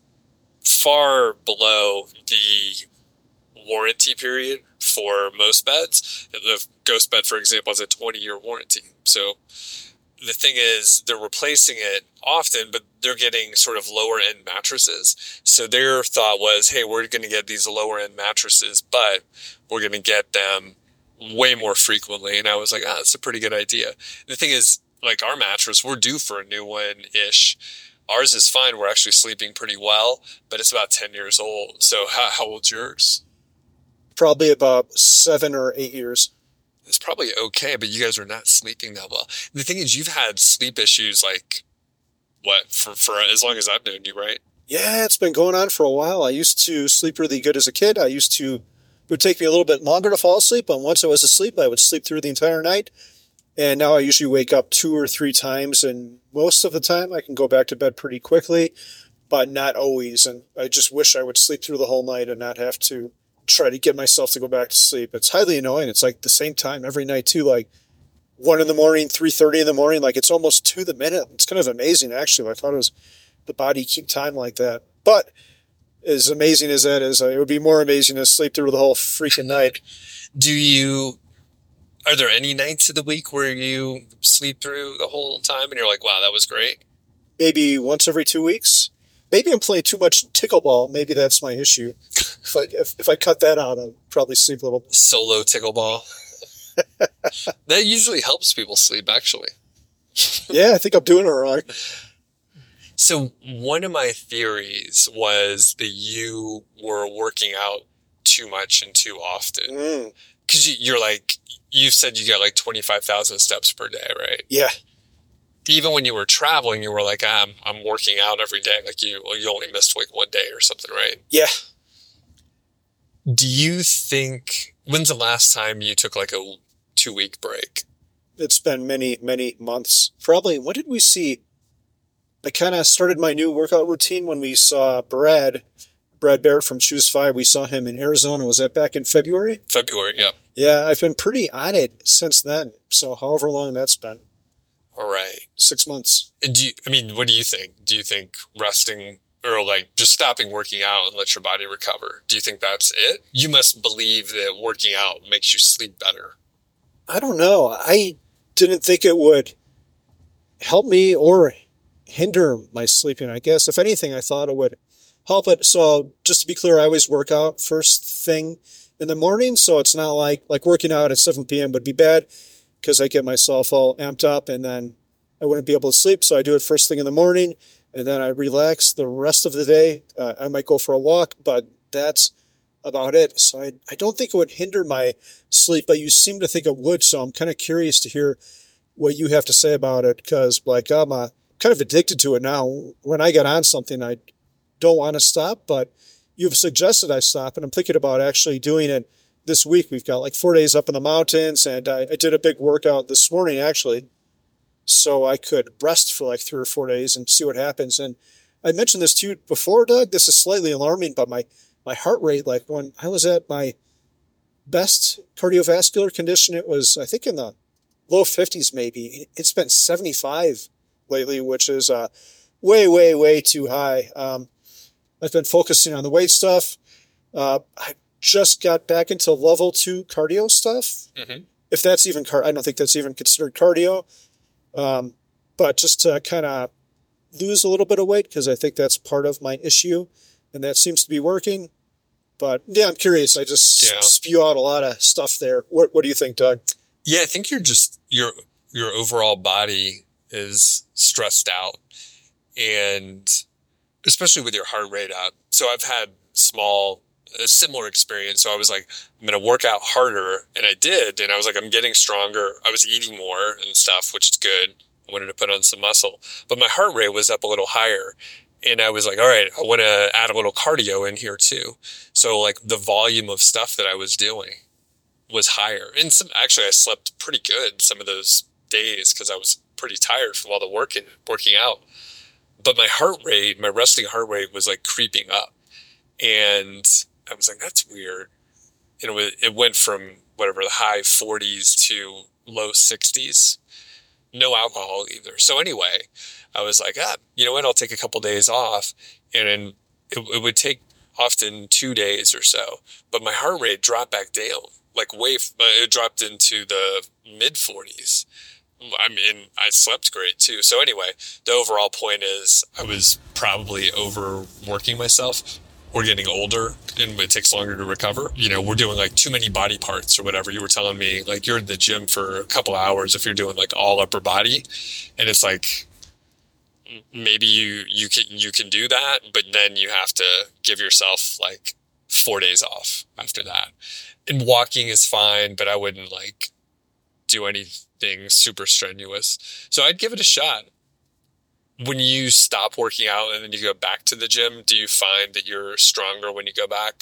Speaker 3: far below the warranty period for most beds. The ghost bed, for example, has a twenty-year warranty. So the thing is, they're replacing it often, but they're getting sort of lower end mattresses. So their thought was, hey, we're going to get these lower end mattresses, but we're going to get them way more frequently. And I was like, ah, that's a pretty good idea. And the thing is, like our mattress, we're due for a new one-ish. Ours is fine. We're actually sleeping pretty well, but it's about ten years old. So how, how old's yours?
Speaker 2: Probably about seven or eight years.
Speaker 3: It's probably okay, but you guys are not sleeping that well. The thing is, you've had sleep issues like, what, for, for as long as I've known you, right?
Speaker 2: Yeah, it's been going on for a while. I used to sleep really good as a kid. I used to, it would take me a little bit longer to fall asleep, but once I was asleep, I would sleep through the entire night. And now I usually wake up two or three times, and most of the time I can go back to bed pretty quickly, but not always. And I just wish I would sleep through the whole night and not have to try to get myself to go back to sleep. It's highly annoying. It's like the same time every night too, like one in the morning, three thirty in the morning, like it's almost to the minute. It's kind of amazing, actually. I thought it was the body keep time like that. But as amazing as that is, it would be more amazing to sleep through the whole freaking night.
Speaker 3: Do you, are there any nights of the week where you sleep through the whole time and you're like, wow, that was great?
Speaker 2: Maybe once every two weeks. Maybe I'm playing too much tickleball. Maybe that's my issue. If I, if, if I cut that out, I'd probably sleep a little.
Speaker 3: Solo tickleball. That usually helps people sleep, actually.
Speaker 2: Yeah, I think I'm doing it wrong.
Speaker 3: So one of my theories was that you were working out too much and too often.
Speaker 2: Mm.
Speaker 3: Because you, you're like, you said you get like twenty-five thousand steps per day, right?
Speaker 2: Yeah.
Speaker 3: even when you were traveling, you were like, ah, I'm, I'm working out every day. Like you, well, you only missed like one day or something, right?
Speaker 2: Yeah.
Speaker 3: Do you think, when's the last time you took like a two week break?
Speaker 2: It's been many, many months. Probably, when did we see? I kind of started my new workout routine when we saw Brad, Brad Barrett from Choose Five. We saw him in Arizona. Was that back in February?
Speaker 3: February, yeah.
Speaker 2: Yeah, I've been pretty on it since then. So however long that's been.
Speaker 3: All right.
Speaker 2: Six months.
Speaker 3: And do you, I mean, what do you think? Do you think resting or like just stopping working out and let your body recover, do you think that's it? You must believe that working out makes you sleep better.
Speaker 2: I don't know. I didn't think it would help me or hinder my sleeping, I guess. If anything, I thought it would help it. So just to be clear, I always work out first thing in the morning. So it's not like, like working out at seven p.m. would be bad because I get myself all amped up and then I wouldn't be able to sleep. So I do it first thing in the morning and then I relax the rest of the day. Uh, I might go for a walk, but that's about it. So I, I don't think it would hinder my sleep, but you seem to think it would. So I'm kind of curious to hear what you have to say about it because like I'm uh, kind of addicted to it now. When I get on something, I don't want to stop, but you've suggested I stop and I'm thinking about actually doing it this week. We've got like four days up in the mountains and I, I did a big workout this morning actually. So I could rest for like three or four days and see what happens. And I mentioned this to you before, Doug. This is slightly alarming, but my My heart rate, like when I was at my best cardiovascular condition, it was, I think, in the low fifties maybe. It's been seventy-five lately, which is uh, way, way, way too high. Um, I've been focusing on the weight stuff. Uh, I just got back into level two cardio stuff. Mm-hmm. If that's even, car- I don't think that's even considered cardio. Um, but just to kind of lose a little bit of weight because I think that's part of my issue. And that seems to be working. But yeah, I'm curious. I just yeah. spew out a lot of stuff there. What What do you think, Doug?
Speaker 3: Yeah, I think you're just, your your overall body is stressed out. And especially with your heart rate up. So I've had small, a similar experience. So I was like, I'm going to work out harder. And I did. And I was like, I'm getting stronger. I was eating more and stuff, which is good. I wanted to put on some muscle. But my heart rate was up a little higher. And I was like, all right, I want to add a little cardio in here too. So like the volume of stuff that I was doing was higher. And some, actually I slept pretty good some of those days because I was pretty tired from all the working, working out. But my heart rate, my resting heart rate was like creeping up. And I was like, that's weird. And it, was, it went from whatever, the high forties to low sixties. No alcohol either. So anyway, I was like, ah, you know what? I'll take a couple days off. And then it, it would take often two days or so. But my heart rate dropped back down, like way, it dropped into the mid forties. I mean, I slept great too. So anyway, the overall point is I was probably overworking myself. We're getting older and it takes longer to recover. You know, we're doing like too many body parts or whatever. You were telling me like you're in the gym for a couple hours if you're doing like all upper body. And it's like, maybe you, you can, you can do that, but then you have to give yourself like four days off after that. And walking is fine, but I wouldn't like do anything super strenuous. So I'd give it a shot. When you stop working out and then you go back to the gym, do you find that you're stronger when you go back?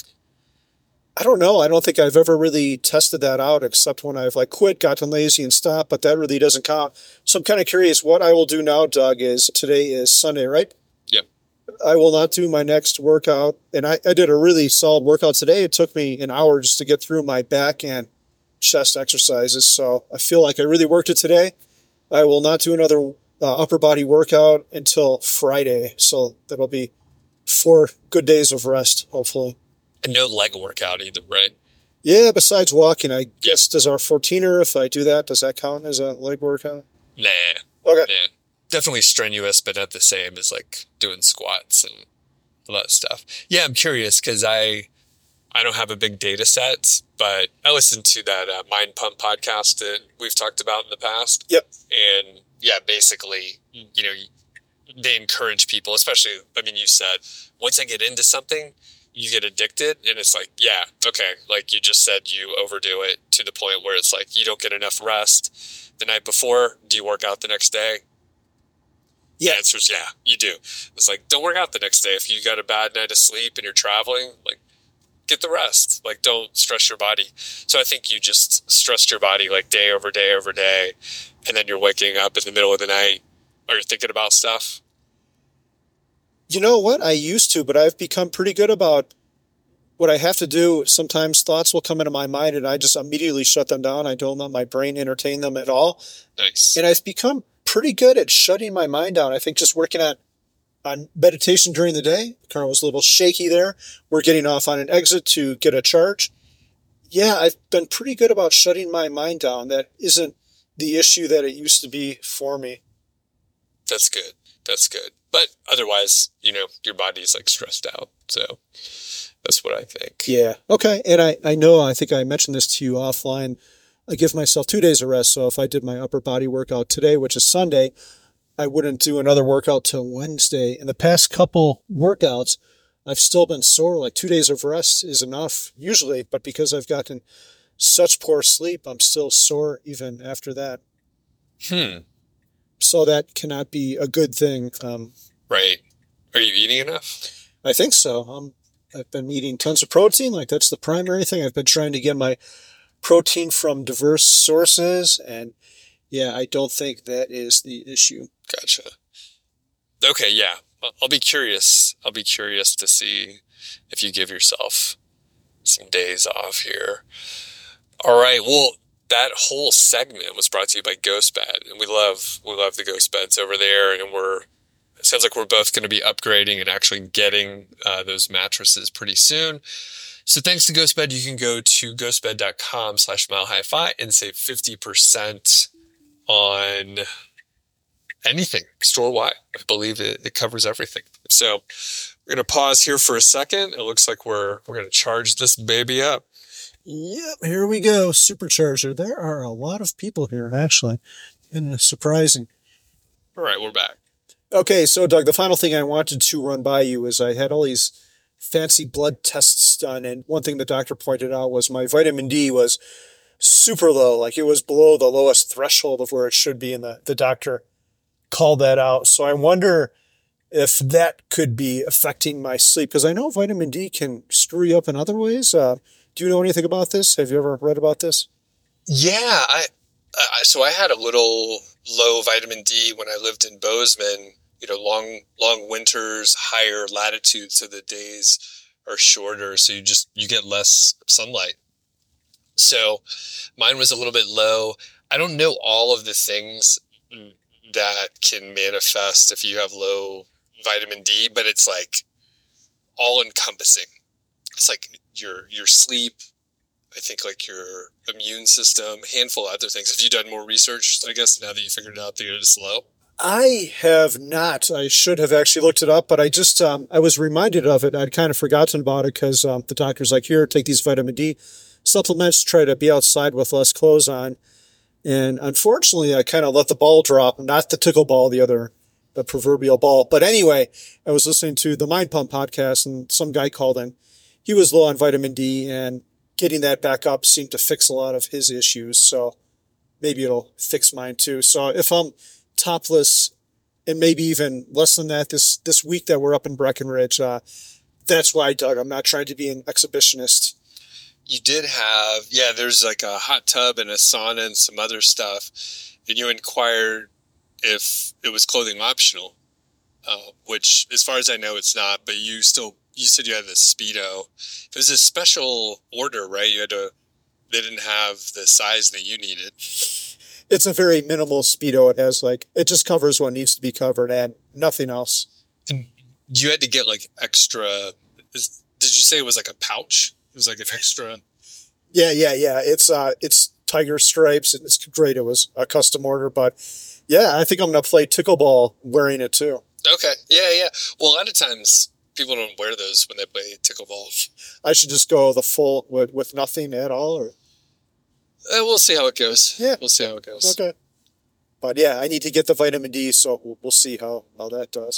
Speaker 2: I don't know. I don't think I've ever really tested that out except when I've like quit, gotten lazy and stopped, but that really doesn't count. So I'm kind of curious what I will do now, Doug, is today is Sunday, right?
Speaker 3: Yep.
Speaker 2: I will not do my next workout. And I, I did a really solid workout today. It took me an hour just to get through my back and chest exercises. So I feel like I really worked it today. I will not do another uh, upper body workout until Friday. So that'll be four good days of rest, hopefully.
Speaker 3: And no leg workout either, right?
Speaker 2: Yeah, besides walking, I guess, does our fourteener, if I do that, does that count as a leg workout?
Speaker 3: Nah.
Speaker 2: Okay.
Speaker 3: Nah. Definitely strenuous, but not the same as like doing squats and all that stuff. Yeah, I'm curious because I I don't have a big data set, but I listened to that uh, Mind Pump podcast that we've talked about in the past.
Speaker 2: Yep.
Speaker 3: And yeah, basically, you know, they encourage people, especially, I mean, you said, once I get into something, you get addicted, and it's like, yeah, okay, like you just said, you overdo it to the point where it's like you don't get enough rest the night before. Do you work out the next day? The answer is yeah, you do. It's like, don't work out the next day. If you got a bad night of sleep and you're traveling, like, get the rest. Like, don't stress your body. So I think you just stressed your body like day over day over day. And then you're waking up in the middle of the night or you're thinking about stuff.
Speaker 2: You know what? I used to, but I've become pretty good about what I have to do. Sometimes thoughts will come into my mind and I just immediately shut them down. I don't let my brain entertain them at all.
Speaker 3: Nice.
Speaker 2: And I've become pretty good at shutting my mind down. I think just working on, on meditation during the day. Carl was a little shaky there. We're getting off on an exit to get a charge. Yeah, I've been pretty good about shutting my mind down. That isn't the issue that it used to be for me.
Speaker 3: That's good. That's good. But otherwise, you know, your body's like stressed out. So that's what I think.
Speaker 2: Yeah. Okay. And I, I know, I think I mentioned this to you offline. I give myself two days of rest. So if I did my upper body workout today, which is Sunday, I wouldn't do another workout till Wednesday. In the past couple workouts, I've still been sore. Like two days of rest is enough usually, but because I've gotten such poor sleep, I'm still sore even after that.
Speaker 3: Hmm.
Speaker 2: So that cannot be a good thing. Um,
Speaker 3: right. Are you eating enough?
Speaker 2: I think so. Um, I've been eating tons of protein. Like that's the primary thing. I've been trying to get my protein from diverse sources. And yeah, I don't think that is the issue.
Speaker 3: Gotcha. Okay. Yeah. I'll be curious. I'll be curious to see if you give yourself some days off here. All right. Well, that whole segment was brought to you by GhostBed, and we love we love the Ghost Beds over there. And we're it sounds like we're both going to be upgrading and actually getting uh, those mattresses pretty soon. So thanks to GhostBed, you can go to ghostbed.com slash mile high fi and save fifty percent on anything store-wide. I believe it, it covers everything. So we're going to pause here for a second. It looks like we're we're going to charge this baby up.
Speaker 2: Yep, here we go. Supercharger. There are a lot of people here, actually. And it's surprising.
Speaker 3: All right, we're back.
Speaker 2: Okay, so Doug, the final thing I wanted to run by you is I had all these fancy blood tests done, and one thing the doctor pointed out was my vitamin D was super low. Like it was below the lowest threshold of where it should be, and the, the doctor called that out. So I wonder if that could be affecting my sleep, because I know vitamin D can screw you up in other ways. Uh, do you know anything about this? Have you ever read about this?
Speaker 3: Yeah, I, I so I had a little low vitamin D when I lived in Bozeman. You know, long long winters, higher latitude, so the days are shorter, so you just you get less sunlight. So mine was a little bit low. I don't know all of the things that can manifest if you have low vitamin D, but it's like all encompassing. It's like your your sleep, I think like your immune system, a handful of other things. Have you done more research, I guess, now that you figured out that it's low?
Speaker 2: I have not. I should have actually looked it up, but I just, um, I was reminded of it. I'd kind of forgotten about it because um, the doctor's like, here, take these vitamin D supplements, try to be outside with less clothes on. And unfortunately, I kind of let the ball drop, not the tickle ball, the other, the proverbial ball. But anyway, I was listening to the Mind Pump podcast and some guy called in. He was low on vitamin D, and getting that back up seemed to fix a lot of his issues. So maybe it'll fix mine too. So if I'm topless and maybe even less than that this, this week that we're up in Breckenridge, uh, that's why, Doug, I'm not trying to be an exhibitionist.
Speaker 3: You did have, yeah, there's like a hot tub and a sauna and some other stuff. And you inquired if it was clothing optional, uh, which as far as I know, it's not, but you still, you said you had the Speedo. It was a special order, right? You had to, they didn't have the size that you needed.
Speaker 2: It's a very minimal Speedo. It has like, it just covers what needs to be covered and nothing else.
Speaker 3: And you had to get like extra, is, did you say it was like a pouch? It was like an extra.
Speaker 2: Yeah, yeah, yeah. It's, uh, it's tiger stripes and it's great. It was a custom order, but yeah, I think I'm going to play Tickleball wearing it too.
Speaker 3: Okay. Yeah, yeah. Well, a lot of times people don't wear those when they play Tickleball.
Speaker 2: I should just go the full with, with nothing at all, or?
Speaker 3: Uh, we'll see how it goes.
Speaker 2: Yeah.
Speaker 3: We'll see how it goes.
Speaker 2: Okay. But yeah, I need to get the vitamin D, so we'll, we'll see how, how that does.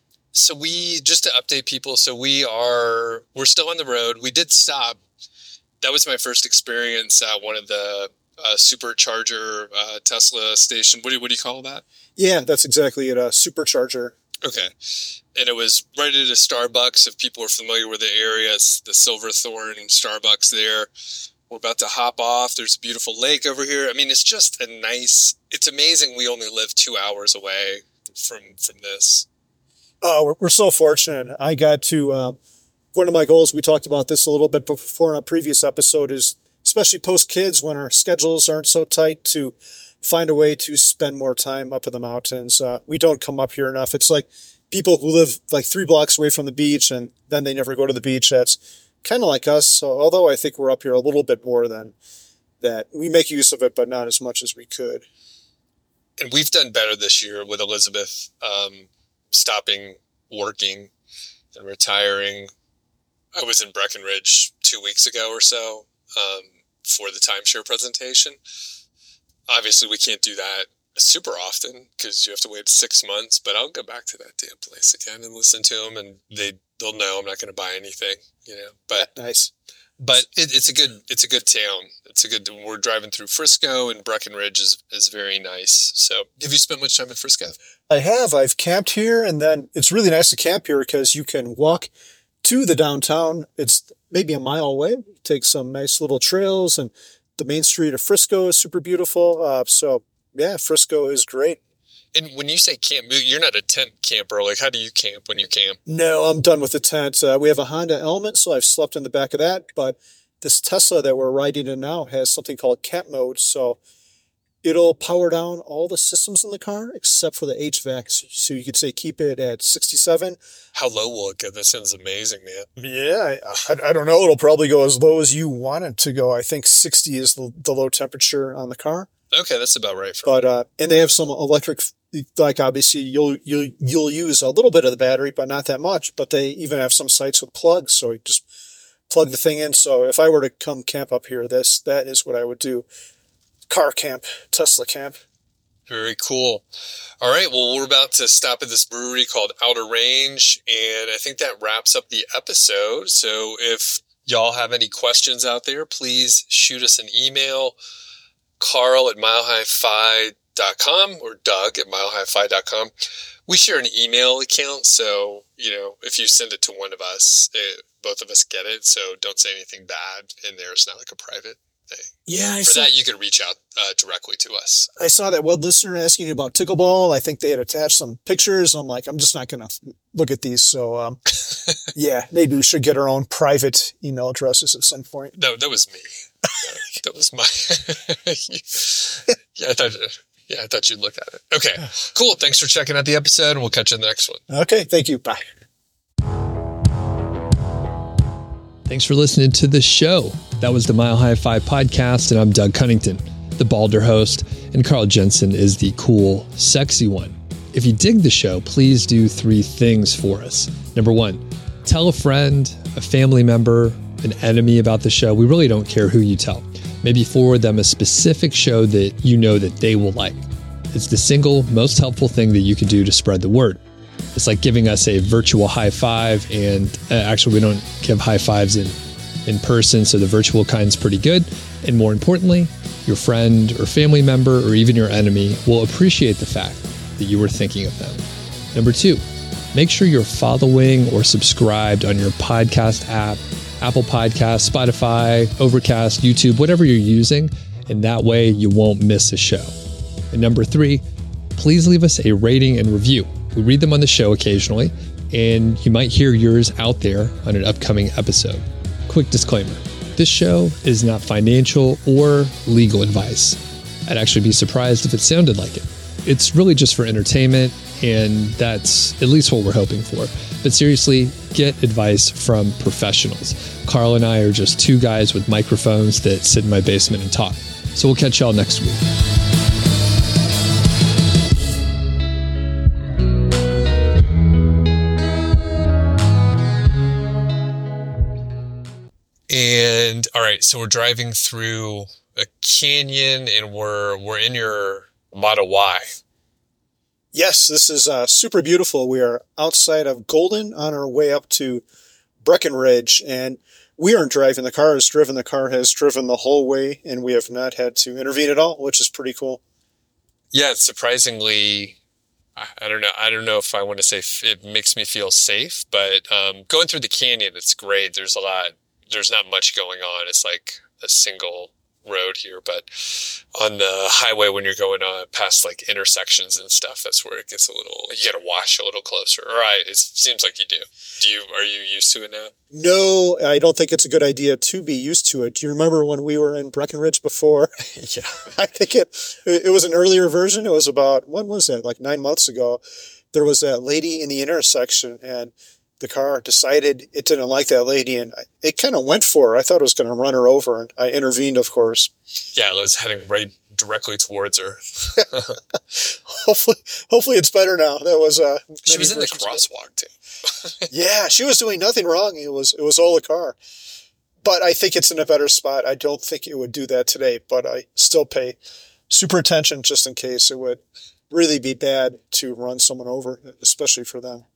Speaker 3: So we, just to update people, so we are, we're still on the road. We did stop. That was my first experience at one of the uh, supercharger uh, Tesla station. What do, you, what do you call that?
Speaker 2: Yeah, that's exactly it, a supercharger.
Speaker 3: Okay. And it was right at a Starbucks. If people are familiar with the area, it's the Silverthorne Starbucks there. We're about to hop off. There's a beautiful lake over here. I mean, it's just a nice, it's amazing we only live two hours away from, from this.
Speaker 2: Oh, we're, we're so fortunate. I got to, uh, one of my goals, we talked about this a little bit before in a previous episode, is especially post-kids when our schedules aren't so tight, to find a way to spend more time up in the mountains. Uh, we don't come up here enough. It's like people who live like three blocks away from the beach and then they never go to the beach. That's kind of like us. So although I think we're up here a little bit more than that, we make use of it, but not as much as we could.
Speaker 3: And we've done better this year with Elizabeth um, stopping working and retiring. I was in Breckenridge two weeks ago or so um, for the timeshare presentation. Obviously, we can't do that super often because you have to wait six months, but I'll go back to that damn place again and listen to them, and they, they'll know I'm not going to buy anything, you know, but
Speaker 2: nice.
Speaker 3: But it, it's a good, it's a good town. It's a good, we're driving through Frisco, and Breckenridge is, is very nice. So have you spent much time in Frisco?
Speaker 2: I have. I've camped here, and then it's really nice to camp here because you can walk to the downtown. It's maybe a mile away. Take some nice little trails, and the main street of Frisco is super beautiful. Uh, so yeah, Frisco is great.
Speaker 3: And when you say camp, you're not a tent camper. Like, how do you camp when you camp?
Speaker 2: No, I'm done with the tent. Uh, we have a Honda Element, so I've slept in the back of that. But this Tesla that we're riding in now has something called camp mode. So it'll power down all the systems in the car except for the H V A C. So you could say keep it at sixty-seven.
Speaker 3: How low will it go? That sounds amazing, man.
Speaker 2: Yeah, I, I don't know. It'll probably go as low as you want it to go. I think sixty is the, the low temperature on the car.
Speaker 3: Okay, that's about right. For
Speaker 2: but uh, and they have some electric, like obviously you'll you'll you'll use a little bit of the battery, but not that much. But they even have some sites with plugs, so you just plug the thing in. So if I were to come camp up here, this that is what I would do. Car camp, Tesla camp.
Speaker 3: Very cool. All right, well, we're about to stop at this brewery called Outer Range, and I think that wraps up the episode. So if y'all have any questions out there, please shoot us an email. Carl at mile high fi dot com or Doug at mile high fi dot com. We share an email account, so, you know, if you send it to one of us, it, both of us get it, so don't say anything bad in there. It's not like a private thing.
Speaker 2: Yeah, I
Speaker 3: For
Speaker 2: saw,
Speaker 3: that, you can reach out uh, directly to us.
Speaker 2: I saw that one listener asking about Tickleball. I think they had attached some pictures. I'm like, I'm just not going to look at these. So, um, yeah, maybe we should get our own private email addresses at some point.
Speaker 3: No, that was me. Uh, that was my... yeah, I thought... Yeah, I thought you'd look at it. Okay, cool. Thanks for checking out the episode, and we'll catch you in the next one.
Speaker 2: Okay, thank you. Bye.
Speaker 1: Thanks for listening to the show. That was the Mile High Fi podcast, and I'm Doug Cunnington, the balder host, and Carl Jensen is the cool, sexy one. If you dig the show, please do three things for us. Number one, tell a friend, a family member, an enemy about the show. We really don't care who you tell. Maybe forward them a specific show that you know that they will like. It's the single most helpful thing that you can do to spread the word. It's like giving us a virtual high five, and uh, actually we don't give high fives in, in person, so the virtual kind's pretty good. And more importantly, your friend or family member or even your enemy will appreciate the fact that you were thinking of them. Number two, make sure you're following or subscribed on your podcast app, Apple Podcasts, Spotify, Overcast, YouTube, whatever you're using, and that way you won't miss a show. And number three, please leave us a rating and review. We read them on the show occasionally, and you might hear yours out there on an upcoming episode. Quick disclaimer, this show is not financial or legal advice. I'd actually be surprised if it sounded like it. It's really just for entertainment, and that's at least what we're hoping for. But seriously, get advice from professionals. Carl and I are just two guys with microphones that sit in my basement and talk. So we'll catch y'all next week.
Speaker 3: And all right, so we're driving through a canyon, and we're we're in your Model Y.
Speaker 2: Yes, this is uh, super beautiful. We are outside of Golden on our way up to Breckenridge, and we aren't driving. The car is driven. The car has driven the whole way, and we have not had to intervene at all, which is pretty cool.
Speaker 3: Yeah, it's surprisingly, I, I don't know. I don't know if I want to say f- it makes me feel safe, but um, going through the canyon, it's great. There's a lot. There's not much going on. It's like a single road here, but on the highway, when you're going on past like intersections and stuff, that's where it gets a little, you got to watch a little closer. All right. It seems like you do. Do you, are you used to it now?
Speaker 2: No, I don't think it's a good idea to be used to it. Do you remember when we were in Breckenridge before?
Speaker 3: Yeah.
Speaker 2: I think it, it was an earlier version. It was about, when was that? Like nine months ago. There was that lady in the intersection, and the car decided it didn't like that lady, and it kind of went for her. I thought it was going to run her over, and I intervened, of course.
Speaker 3: Yeah, it was heading right directly towards her.
Speaker 2: hopefully, hopefully it's better now. That was uh,
Speaker 3: she was in the crosswalk too.
Speaker 2: Yeah, she was doing nothing wrong. It was it was all a car. But I think it's in a better spot. I don't think it would do that today, but I still pay super attention just in case. It would really be bad to run someone over, especially for them.